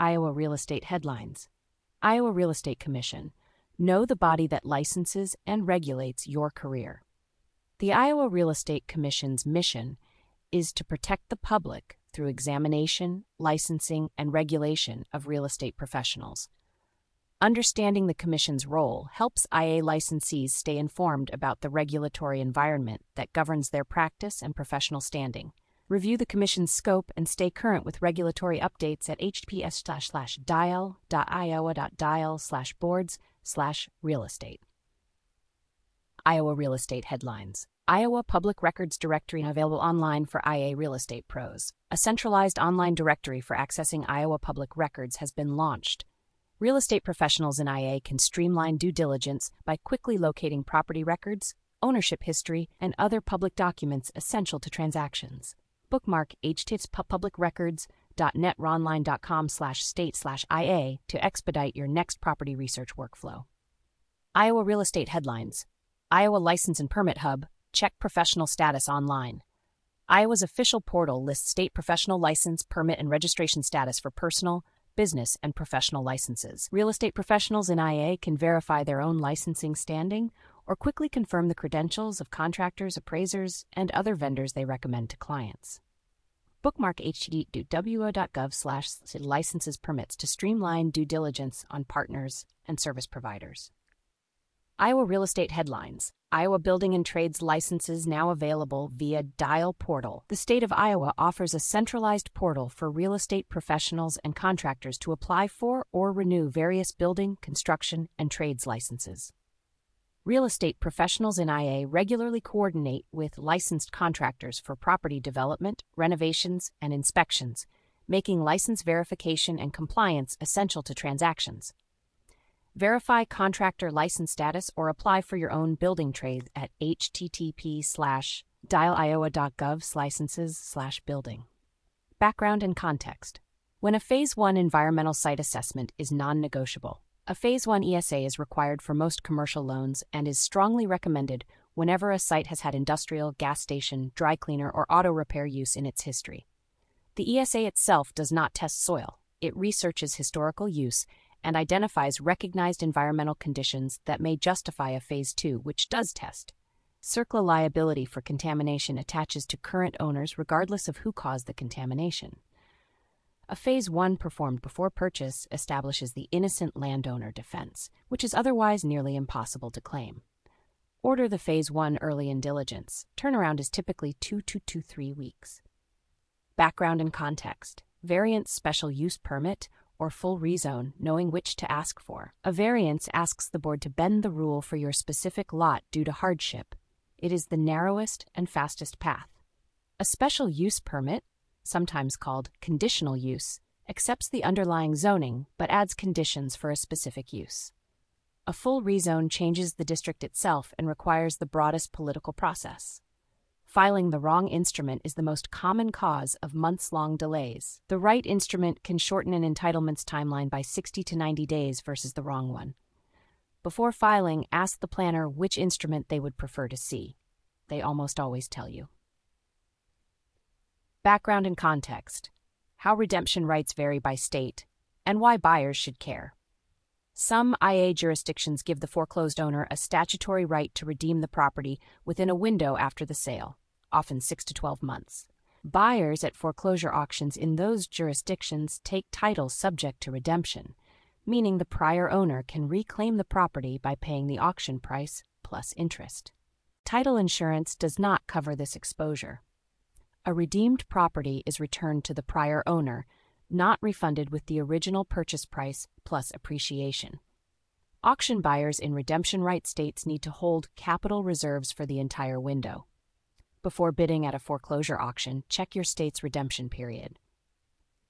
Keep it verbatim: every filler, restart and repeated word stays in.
Iowa Real Estate Headlines. Iowa Real Estate Commission. Know the body that licenses and regulates your career. The Iowa Real Estate Commission's mission is to protect the public through examination, licensing, and regulation of real estate professionals. Understanding the Commission's role helps I A licensees stay informed about the regulatory environment that governs their practice and professional standing. Review the Commission's scope and stay current with regulatory updates at https slash slash dial dot iowa dot dial slash boards slash real estate. Iowa Real Estate Headlines. Iowa Public Records Directory available online for I A real estate pros. A centralized online directory for accessing Iowa public records has been launched. Real estate professionals in I A can streamline due diligence by quickly locating property records, ownership history, and other public documents essential to transactions. Bookmark https publicrecords dot netronline dot com slash state slash IA to expedite your next property research workflow. Iowa Real Estate Headlines. Iowa License and Permit Hub. Check professional status online. Iowa's official portal lists state professional license, permit, and registration status for personal, business, and professional licenses. Real estate professionals in I A can verify their own licensing standing or quickly confirm the credentials of contractors, appraisers, and other vendors they recommend to clients. Bookmark https w o dot gov slash licenses permits to streamline due diligence on partners and service providers. Iowa Real Estate Headlines. Iowa Building and Trades licenses now available via Dial Portal. The state of Iowa offers a centralized portal for real estate professionals and contractors to apply for or renew various building, construction, and trades licenses. Real estate professionals in I A regularly coordinate with licensed contractors for property development, renovations, and inspections, making license verification and compliance essential to transactions. Verify contractor license status or apply for your own building trade at http slash dial iowa dot gov licenses slash building. Background and context. When a Phase one environmental site assessment is non-negotiable, a Phase one E S A is required for most commercial loans and is strongly recommended whenever a site has had industrial, gas station, dry cleaner, or auto repair use in its history. The E S A itself does not test soil. It researches historical use and identifies recognized environmental conditions that may justify a Phase two, which does test. C E R C L A liability for contamination attaches to current owners regardless of who caused the contamination. A Phase one performed before purchase establishes the innocent landowner defense, which is otherwise nearly impossible to claim. Order the Phase one early in diligence. Turnaround is typically two to two to three weeks. Background and context. Variance special use permit or full rezone, knowing which to ask for. A variance asks the board to bend the rule for your specific lot due to hardship. It is the narrowest and fastest path. A special use permit, sometimes called conditional use, accepts the underlying zoning but adds conditions for a specific use. A full rezone changes the district itself and requires the broadest political process. Filing the wrong instrument is the most common cause of months-long delays. The right instrument can shorten an entitlements timeline by sixty to ninety days versus the wrong one. Before filing, ask the planner which instrument they would prefer to see. They almost always tell you. Background and context. How redemption rights vary by state, and why buyers should care. Some I A jurisdictions give the foreclosed owner a statutory right to redeem the property within a window after the sale, often six to twelve months. Buyers at foreclosure auctions in those jurisdictions take title subject to redemption, meaning the prior owner can reclaim the property by paying the auction price plus interest. Title insurance does not cover this exposure. A redeemed property is returned to the prior owner, not refunded with the original purchase price plus appreciation. Auction buyers in redemption right states need to hold capital reserves for the entire window. Before bidding at a foreclosure auction, check your state's redemption period.